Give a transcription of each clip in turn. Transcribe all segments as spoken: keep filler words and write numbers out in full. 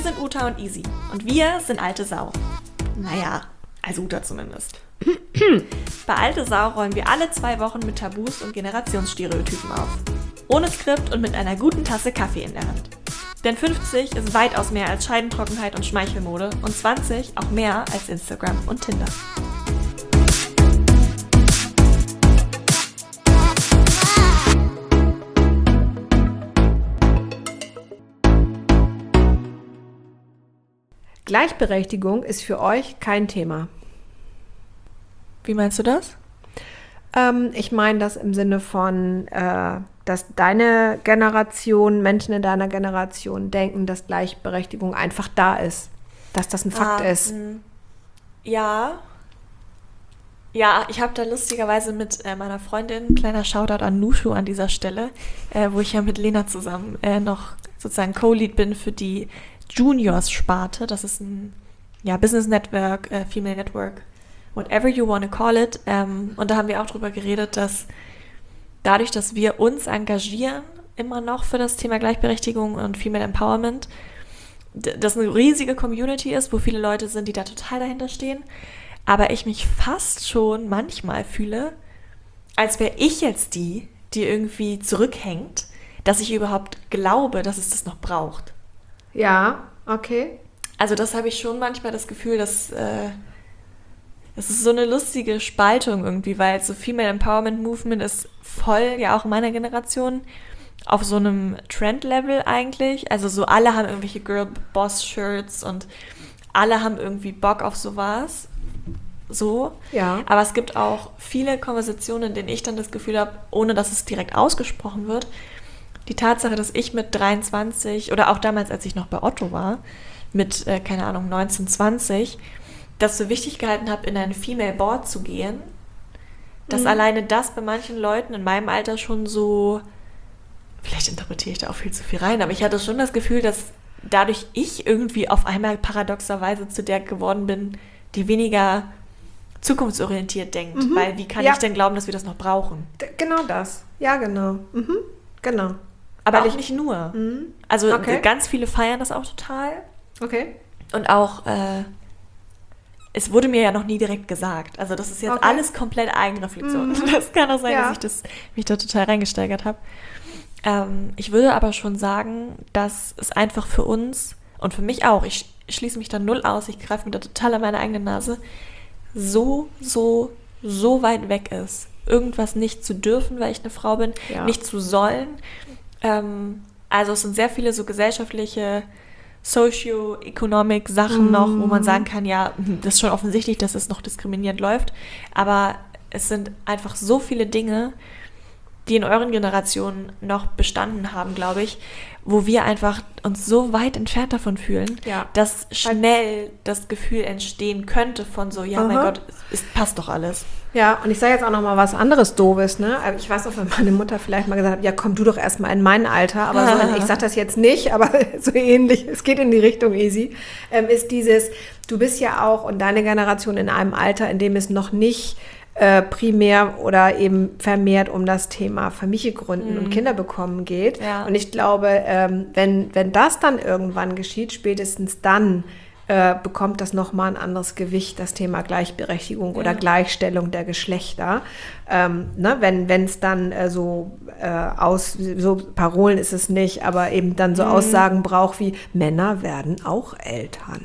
sind Uta und Easy und wir sind alte Sau. Naja, also Uta zumindest. Bei Alte Sau räumen wir alle zwei Wochen mit Tabus und Generationsstereotypen auf. Ohne Skript und mit einer guten Tasse Kaffee in der Hand. Denn fünfzig ist weitaus mehr als Scheidentrockenheit und Schmeichelmode und zwanzig auch mehr als Instagram und Tinder. Gleichberechtigung ist für euch kein Thema. Wie meinst du das? Ähm, ich meine das im Sinne von, äh, dass deine Generation, Menschen in deiner Generation denken, dass Gleichberechtigung einfach da ist. Dass das ein Fakt ah, ist. Mh. Ja. Ja, ich habe da lustigerweise mit äh, meiner Freundin, kleiner Shoutout an Nushu an dieser Stelle, äh, wo ich ja mit Lena zusammen äh, noch sozusagen Co-Lead bin für die Juniors-Sparte. Das ist ein ja, Business Network, äh, Female Network, whatever you want to call it. Ähm, und da haben wir auch drüber geredet, dass dadurch, dass wir uns engagieren, immer noch für das Thema Gleichberechtigung und Female Empowerment, d- das eine riesige Community ist, wo viele Leute sind, die da total dahinter stehen. Aber ich mich fast schon manchmal fühle, als wäre ich jetzt die, die irgendwie zurückhängt, dass ich überhaupt glaube, dass es das noch braucht. Ja, okay. Also das habe ich schon manchmal das Gefühl, dass äh, das ist so eine lustige Spaltung irgendwie, weil so Female Empowerment Movement ist voll, ja auch in meiner Generation, auf so einem Trend-Level eigentlich. Also so alle haben irgendwelche Girl-Boss-Shirts und alle haben irgendwie Bock auf sowas. So. Ja. Aber es gibt auch viele Konversationen, in denen ich dann das Gefühl habe, ohne dass es direkt ausgesprochen wird, die Tatsache, dass ich mit dreiundzwanzig oder auch damals, als ich noch bei Otto war, mit, äh, keine Ahnung, neunzehn, zwanzig, das so wichtig gehalten habe, in ein Female Board zu gehen, dass mhm. alleine das bei manchen Leuten in meinem Alter schon so, vielleicht interpretiere ich da auch viel zu viel rein, aber ich hatte schon das Gefühl, dass dadurch ich irgendwie auf einmal paradoxerweise zu der geworden bin, die weniger zukunftsorientiert denkt, Mhm. weil wie kann ja. ich denn glauben, dass wir das noch brauchen? D- genau das. Ja, genau. Mhm. Genau. Aber Weil auch ich- nicht nur. Mhm. Also Okay. ganz viele feiern das auch total. Okay. Und auch, äh, es wurde mir ja noch nie direkt gesagt. Also das ist jetzt Okay. alles komplett Eigenreflexion. Mhm. Das kann auch sein, Ja. dass ich das, mich da total reingesteigert habe. Ähm, ich würde aber schon sagen, dass es einfach für uns und für mich auch, ich schließe mich da null aus, ich greife mir da total an meine eigene Nase, so, so, so weit weg ist, irgendwas nicht zu dürfen, weil ich eine Frau bin, Ja. nicht zu sollen. Ähm, also es sind sehr viele so gesellschaftliche Socio-Economic Sachen Mhm. noch, wo man sagen kann, ja, das ist schon offensichtlich, dass es noch diskriminierend läuft, aber es sind einfach so viele Dinge, die in euren Generationen noch bestanden haben, glaube ich, wo wir einfach uns so weit entfernt davon fühlen, Ja. dass schnell das Gefühl entstehen könnte von so, ja, mein Aha. Gott, es, es passt doch alles. Ja, und ich sage jetzt auch noch mal was anderes Doofes, ne? Also ich weiß auch, wenn meine Mutter vielleicht mal gesagt hat, ja, komm du doch erstmal in mein Alter, aber so, ich sage das jetzt nicht, aber so ähnlich, es geht in die Richtung easy, ähm, ist dieses, du bist ja auch und deine Generation in einem Alter, in dem es noch nicht äh, primär oder eben vermehrt um das Thema Familie gründen und Kinder bekommen geht. Ja. Und ich glaube, ähm, wenn, wenn das dann irgendwann geschieht, spätestens dann äh, bekommt das nochmal ein anderes Gewicht, das Thema Gleichberechtigung Ja. oder Gleichstellung der Geschlechter. Ähm, ne, wenn es dann äh, so äh, aus, so Parolen ist es nicht, aber eben dann so Mhm. Aussagen braucht wie, Männer werden auch Eltern.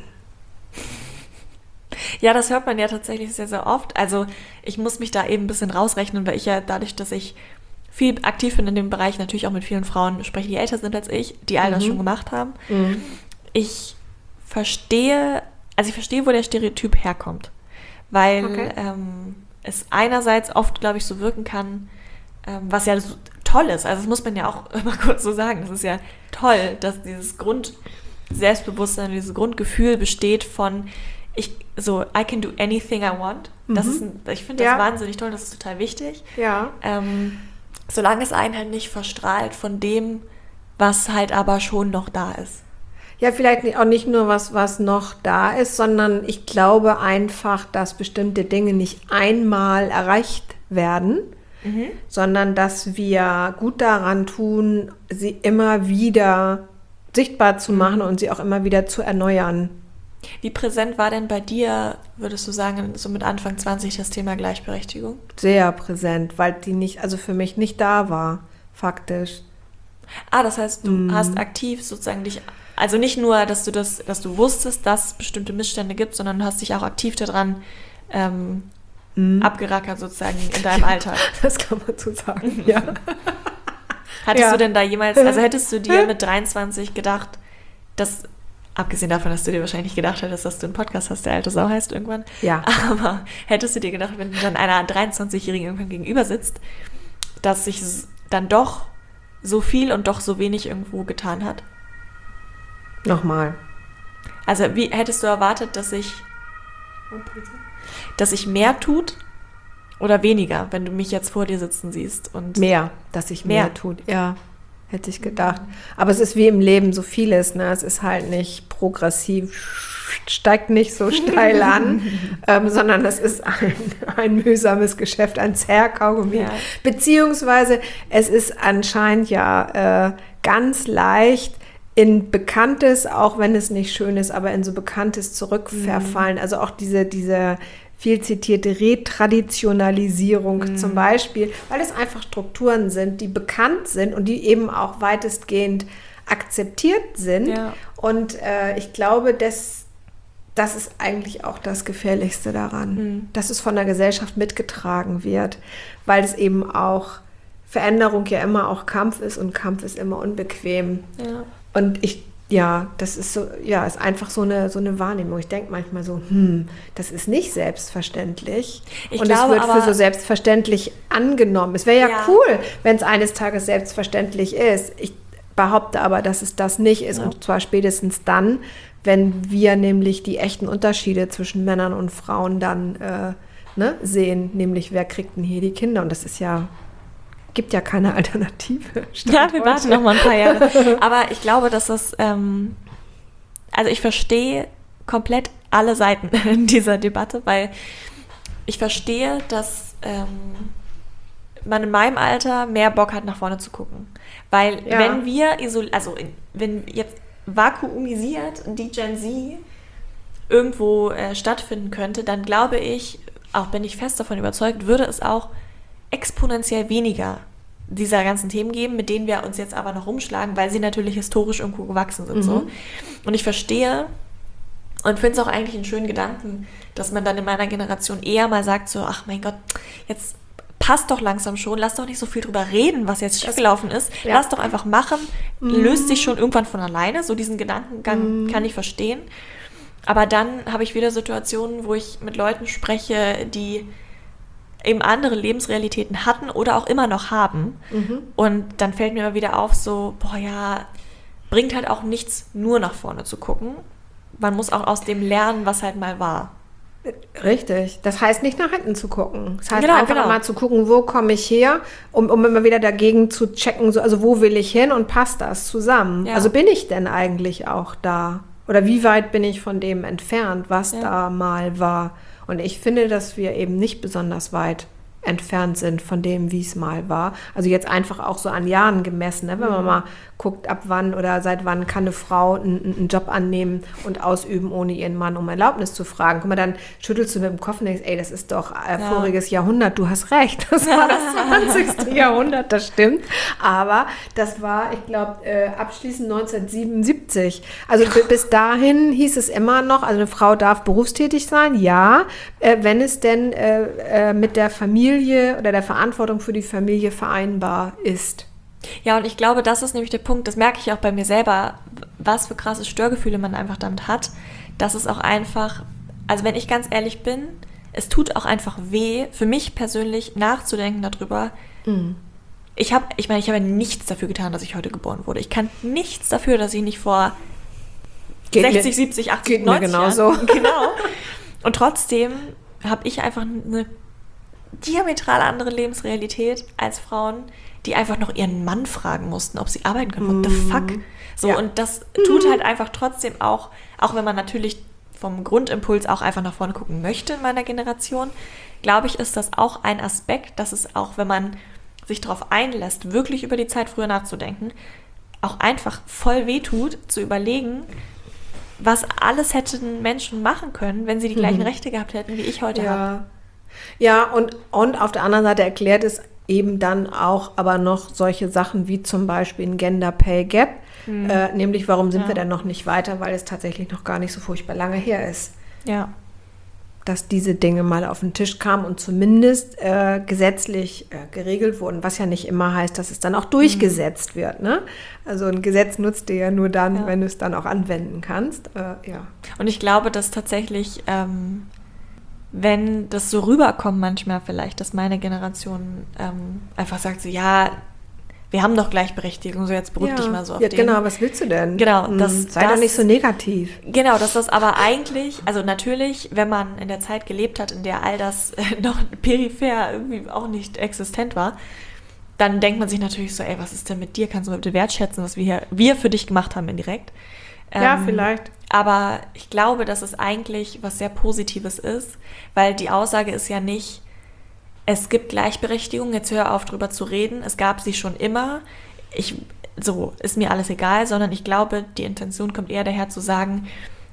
Ja, das hört man ja tatsächlich sehr, sehr oft. Also ich muss mich da eben ein bisschen rausrechnen, weil ich ja dadurch, dass ich viel aktiv bin in dem Bereich, natürlich auch mit vielen Frauen spreche, die älter sind als ich, die all das Mhm. schon gemacht haben. Mhm. Ich verstehe, also ich verstehe, wo der Stereotyp herkommt. Weil Okay. ähm, es einerseits oft, glaube ich, so wirken kann, ähm, was ja so toll ist. Also das muss man ja auch immer kurz so sagen. Es ist ja toll, dass dieses Grund-Selbstbewusstsein, dieses Grundgefühl besteht von ich, so, I can do anything I want. Das Mhm. ist ein, ich finde das Ja. wahnsinnig toll, das ist total wichtig. Ja. Ähm, solange es einen halt nicht verstrahlt von dem, was halt aber schon noch da ist. Ja, vielleicht nicht- auch nicht nur was, was noch da ist, sondern ich glaube einfach, dass bestimmte Dinge nicht einmal erreicht werden, Mhm. sondern dass wir gut daran tun, sie immer wieder sichtbar zu machen und sie auch immer wieder zu erneuern. Wie präsent war denn bei dir, würdest du sagen, so mit Anfang zwanzig das Thema Gleichberechtigung? Sehr präsent, weil die nicht, also für mich nicht da war, faktisch. Ah, das heißt, du Mm. hast aktiv sozusagen dich, also nicht nur, dass du das, dass du wusstest, dass es bestimmte Missstände gibt, sondern du hast dich auch aktiv daran ähm, Mm. abgerackert sozusagen in deinem Alltag. Das kann man so sagen, ja. Hattest Ja. du denn da jemals, also hättest du dir mit dreiundzwanzig gedacht, dass, abgesehen davon, dass du dir wahrscheinlich gedacht hättest, dass du einen Podcast hast, der alte Sau heißt irgendwann, Ja. aber hättest du dir gedacht, wenn du dann einer dreiundzwanzigjährigen irgendwann gegenüber sitzt, dass sich s- dann doch so viel und doch so wenig irgendwo getan hat? Nochmal. Also wie hättest du erwartet, dass sich dass sich mehr tut oder weniger, wenn du mich jetzt vor dir sitzen siehst? Und Mehr, dass sich mehr, Mehr. tut, ja, hätte ich gedacht. Aber es ist wie im Leben so vieles, ne? Es ist halt nicht progressiv, steigt nicht so steil an, ähm, sondern es ist ein, ein mühsames Geschäft, ein Zerrkaugummi. Ja. Beziehungsweise es ist anscheinend ja äh, ganz leicht, in Bekanntes, auch wenn es nicht schön ist, aber in so Bekanntes zurückverfallen. Also auch diese, diese viel zitierte Retraditionalisierung Mhm. zum Beispiel, weil es einfach Strukturen sind, die bekannt sind und die eben auch weitestgehend akzeptiert sind. Ja. Und äh, ich glaube, das, das ist eigentlich auch das Gefährlichste daran, Mhm. dass es von der Gesellschaft mitgetragen wird, weil es eben auch Veränderung ja immer auch Kampf ist und Kampf ist immer unbequem. Ja. Und ich, ja, das ist so, ja, ist einfach so eine, so eine Wahrnehmung. Ich denke manchmal so, hm, das ist nicht selbstverständlich. Ich und glaube es wird aber- für so selbstverständlich angenommen. Es wäre ja, Ja. cool, wenn es eines Tages selbstverständlich ist. Ich behaupte aber, dass es das nicht ist. Ja. Und zwar spätestens dann, wenn wir nämlich die echten Unterschiede zwischen Männern und Frauen dann äh, ne, sehen. Nämlich, wer kriegt denn hier die Kinder? Und das ist ja, gibt ja keine Alternative. Stand Ja, wir warten heute. noch mal ein paar Jahre. Aber ich glaube, dass das, ähm, also ich verstehe komplett alle Seiten in dieser Debatte, weil ich verstehe, dass ähm, man in meinem Alter mehr Bock hat, nach vorne zu gucken. Weil Ja. wenn wir, isol also in, wenn jetzt vakuumisiert die Gen Z irgendwo äh, stattfinden könnte, dann glaube ich, auch bin ich fest davon überzeugt, würde es auch exponentiell weniger dieser ganzen Themen geben, mit denen wir uns jetzt aber noch rumschlagen, weil sie natürlich historisch irgendwo gewachsen sind. Mhm. So. Und ich verstehe und finde es auch eigentlich einen schönen Gedanken, dass man dann in meiner Generation eher mal sagt so, ach mein Gott, jetzt passt doch langsam schon, lass doch nicht so viel drüber reden, was jetzt schiefgelaufen ist. Ja. Lass doch einfach machen, löst sich schon irgendwann von alleine. So diesen Gedankengang kann ich verstehen. Aber dann habe ich wieder Situationen, wo ich mit Leuten spreche, die eben andere Lebensrealitäten hatten oder auch immer noch haben. Mhm. Und dann fällt mir immer wieder auf, so, boah ja, bringt halt auch nichts, nur nach vorne zu gucken. Man muss auch aus dem lernen, was halt mal war. Richtig. Das heißt nicht nach hinten zu gucken. Das heißt Genau, einfach genau. mal zu gucken, wo komme ich her, um, um immer wieder dagegen zu checken, so, also wo will ich hin und passt das zusammen? Ja. Also bin ich denn eigentlich auch da? Oder wie weit bin ich von dem entfernt, was Ja. da mal war? Und ich finde, dass wir eben nicht besonders weit entfernt sind von dem, wie es mal war. Also jetzt einfach auch so an Jahren gemessen, ne? Wenn man mal guckt, ab wann oder seit wann kann eine Frau einen, einen Job annehmen und ausüben, ohne ihren Mann um Erlaubnis zu fragen. Guck mal, dann schüttelst du mit dem Kopf und denkst, ey, das ist doch äh, Ja. voriges Jahrhundert, du hast recht, das war das zwanzigste Jahrhundert, das stimmt. Aber das war, ich glaube, äh, abschließend neunzehnhundertsiebenundsiebzig. Also b- bis dahin hieß es immer noch, also eine Frau darf berufstätig sein, ja, äh, wenn es denn äh, äh, mit der Familie oder der Verantwortung für die Familie vereinbar ist. Ja, und ich glaube, das ist nämlich der Punkt, das merke ich auch bei mir selber, was für krasse Störgefühle man einfach damit hat, dass es auch einfach, also wenn ich ganz ehrlich bin, es tut auch einfach weh, für mich persönlich nachzudenken darüber. Mhm. Ich habe, ich meine, ich habe ja nichts dafür getan, dass ich heute geboren wurde. Ich kann nichts dafür, dass ich nicht vor Geht sechzig, mir- siebzig, achtzig, geht mir neunzig genauso. Jahren. Genau. Und trotzdem habe ich einfach eine diametral andere Lebensrealität als Frauen, die einfach noch ihren Mann fragen mussten, ob sie arbeiten können. What the fuck? So, Ja. und das tut halt einfach trotzdem auch, auch wenn man natürlich vom Grundimpuls auch einfach nach vorne gucken möchte in meiner Generation, glaube ich, ist das auch ein Aspekt, dass es auch, wenn man sich darauf einlässt, wirklich über die Zeit früher nachzudenken, auch einfach voll wehtut, zu überlegen, was alles hätten Menschen machen können, wenn sie die gleichen mhm. Rechte gehabt hätten, wie ich heute ja. habe. Ja, und, und auf der anderen Seite erklärt es eben dann auch aber noch solche Sachen wie zum Beispiel ein Gender Pay Gap, mhm. äh, nämlich warum sind ja. wir denn noch nicht weiter, weil es tatsächlich noch gar nicht so furchtbar lange her ist. Ja. Dass diese Dinge mal auf den Tisch kamen und zumindest äh, gesetzlich äh, geregelt wurden, was ja nicht immer heißt, dass es dann auch durchgesetzt mhm. wird. Ne? Also ein Gesetz nutzt dir ja nur dann, ja. wenn du es dann auch anwenden kannst. Äh, ja. Und ich glaube, dass tatsächlich, ähm, wenn das so rüberkommt manchmal vielleicht, dass meine Generation ähm, einfach sagt so, ja, wir haben doch Gleichberechtigung, so jetzt beruhig ja. dich mal so auf ja, den. Genau, was willst du denn? Genau, hm, das, sei das, doch nicht so negativ. Genau, dass das aber eigentlich, also natürlich, wenn man in der Zeit gelebt hat, in der all das äh, noch peripher irgendwie auch nicht existent war, dann denkt man sich natürlich so, ey, was ist denn mit dir? Kannst du mal bitte wertschätzen, was wir hier, wir für dich gemacht haben indirekt? Ja, ähm, vielleicht. Aber ich glaube, dass es eigentlich was sehr Positives ist, weil die Aussage ist ja nicht, es gibt Gleichberechtigung, jetzt hör auf drüber zu reden, es gab sie schon immer, ich, so, ist mir alles egal, sondern ich glaube, die Intention kommt eher daher zu sagen,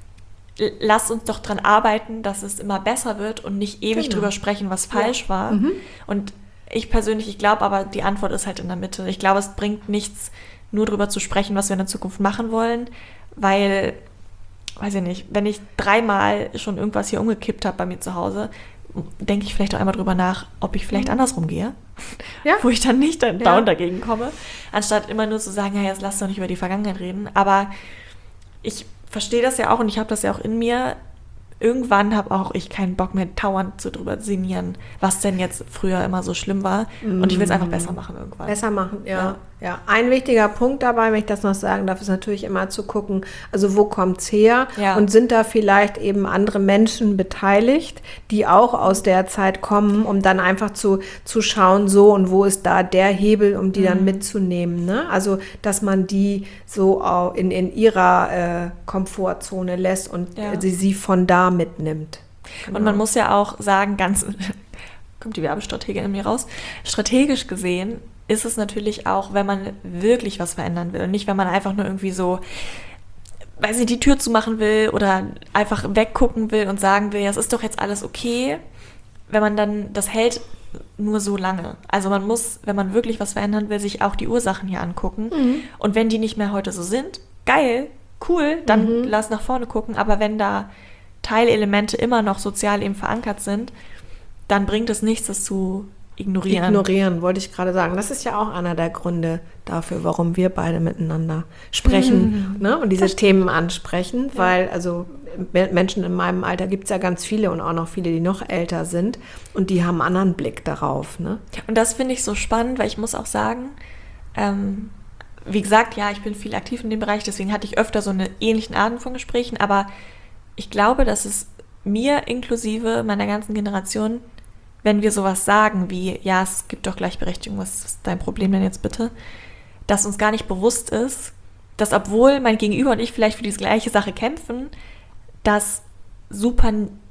lass uns doch dran arbeiten, dass es immer besser wird und nicht ewig genau. drüber sprechen, was falsch ja. war. Mhm. Und ich persönlich, ich glaube aber, die Antwort ist halt in der Mitte. Ich glaube, es bringt nichts, nur drüber zu sprechen, was wir in der Zukunft machen wollen, weil, weiß ich nicht, wenn ich dreimal schon irgendwas hier umgekippt habe bei mir zu Hause, denke ich vielleicht auch einmal drüber nach, ob ich vielleicht andersrum gehe, ja. wo ich dann nicht dann down ja. dagegen komme, anstatt immer nur zu sagen, ja, jetzt lass doch nicht über die Vergangenheit reden. Aber ich verstehe das ja auch und ich habe das ja auch in mir. Irgendwann habe auch ich keinen Bock mehr, dauernd zu drüber sinnieren, was denn jetzt früher immer so schlimm war. Und ich will es einfach besser machen irgendwann. Besser machen, ja. ja. ja. Ein wichtiger Punkt dabei, wenn ich das noch sagen darf, ist natürlich immer zu gucken, also wo kommt's her? Ja. Und sind da vielleicht eben andere Menschen beteiligt, die auch aus der Zeit kommen, um dann einfach zu, zu schauen, so und wo ist da der Hebel, um die mhm. dann mitzunehmen. Ne? Also, dass man die so auch in, in ihrer äh, Komfortzone lässt und ja. sie, sie von da mitnimmt. Genau. Und man muss ja auch sagen, ganz, kommt die Werbestrategin in mir raus, strategisch gesehen ist es natürlich auch, wenn man wirklich was verändern will und nicht, wenn man einfach nur irgendwie so, weiß nicht, die Tür zumachen will oder einfach weggucken will und sagen will, ja, es ist doch jetzt alles okay, wenn man dann, das hält nur so lange. Also man muss, wenn man wirklich was verändern will, sich auch die Ursachen hier angucken mhm. und wenn die nicht mehr heute so sind, geil, cool, dann mhm. lass nach vorne gucken, aber wenn da Teilelemente immer noch sozial eben verankert sind, dann bringt es nichts, das zu ignorieren. Ignorieren, wollte ich gerade sagen. Das ist ja auch einer der Gründe dafür, warum wir beide miteinander sprechen mhm. ne? und diese Themen ansprechen, ja. weil also Menschen in meinem Alter gibt es ja ganz viele und auch noch viele, die noch älter sind und die haben einen anderen Blick darauf. Ne? Und das finde ich so spannend, weil ich muss auch sagen, ähm, wie gesagt, ja, ich bin viel aktiv in dem Bereich, deswegen hatte ich öfter so eine ähnlichen Arten von Gesprächen, aber ich glaube, dass es mir inklusive meiner ganzen Generation, wenn wir sowas sagen wie, ja, es gibt doch Gleichberechtigung, was ist dein Problem denn jetzt bitte, dass uns gar nicht bewusst ist, dass obwohl mein Gegenüber und ich vielleicht für diese gleiche Sache kämpfen, das super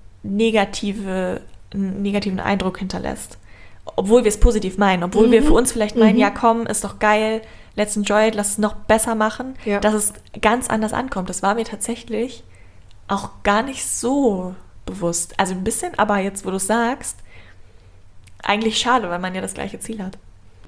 negative, einen negativen Eindruck hinterlässt. Obwohl wir es positiv meinen, obwohl mhm. wir für uns vielleicht meinen, mhm. ja komm, ist doch geil, let's enjoy it, lass es noch besser machen, ja. dass es ganz anders ankommt. Das war mir tatsächlich auch gar nicht so bewusst. Also ein bisschen, aber jetzt, wo du es sagst, eigentlich schade, weil man ja das gleiche Ziel hat.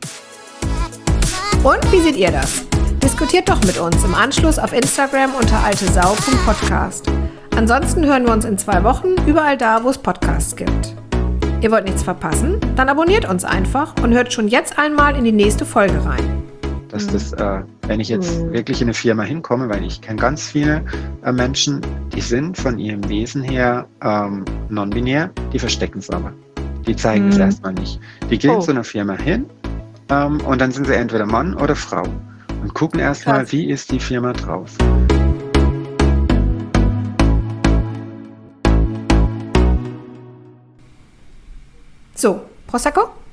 Und wie seht ihr das? Diskutiert doch mit uns im Anschluss auf Instagram unter altesau punkt podcast. Ansonsten hören wir uns in zwei Wochen überall da, wo es Podcasts gibt. Ihr wollt nichts verpassen? Dann abonniert uns einfach und hört schon jetzt einmal in die nächste Folge rein. Dass das, äh, wenn ich jetzt mhm. wirklich in eine Firma hinkomme, weil ich kenne ganz viele äh, Menschen, die sind von ihrem Wesen her ähm, non-binär, die verstecken es aber. Die zeigen es mhm. erstmal nicht. Die gehen oh. zu einer Firma hin ähm, und dann sind sie entweder Mann oder Frau und gucken erstmal, wie ist die Firma drauf. So, Prosecco?